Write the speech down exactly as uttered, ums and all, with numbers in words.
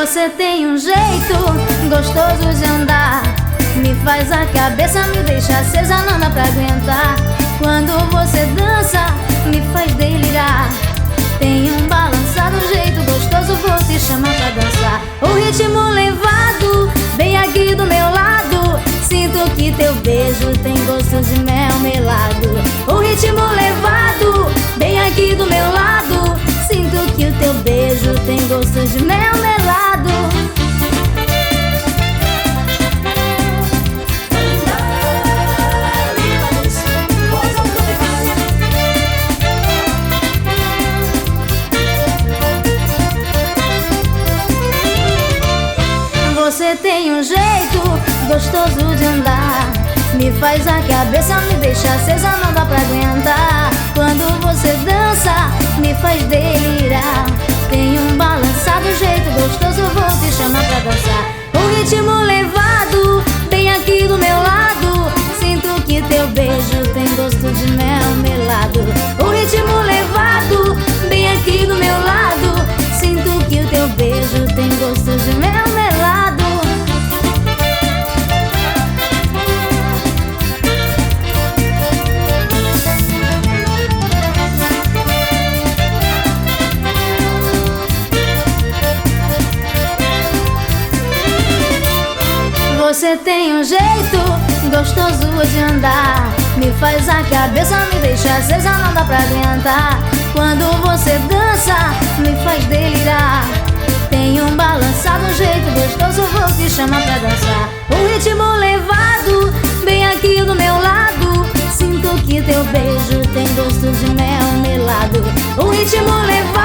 Você tem um jeito gostoso de andar, me faz a cabeça, me deixa acesa, não dá pra aguentar. Quando você dança, me faz delirar. Tem um balançado, um jeito gostoso, vou te chamar pra dançar. O ritmo levado, bem aqui do meu lado. Sinto que teu beijo tem gosto de mel melado. O ritmo levado, bem aqui do meu lado. Sinto que o teu beijo tem gosto de mel melado. Você tem um jeito gostoso de andar, me faz a cabeça, me deixa acesa, não dá pra aguentar. Quando você dança, me faz delirar. Tem um balançado, jeito gostoso, vou te chamar pra dançar. O ritmo levado, bem aqui do meu lado. Sinto que teu beijo tem gosto de mel melado. O ritmo levado, bem aqui do meu lado. Sinto que o teu beijo tem gosto de mel melado. Você tem um jeito gostoso de andar, me faz a cabeça, me deixa acesa, não dá pra aguentar. Quando você dança, me faz delirar. Tem um balançado, um jeito gostoso, vou te chamar pra dançar. O ritmo levado, bem aqui do meu lado. Sinto que teu beijo tem gosto de mel melado. O ritmo levado,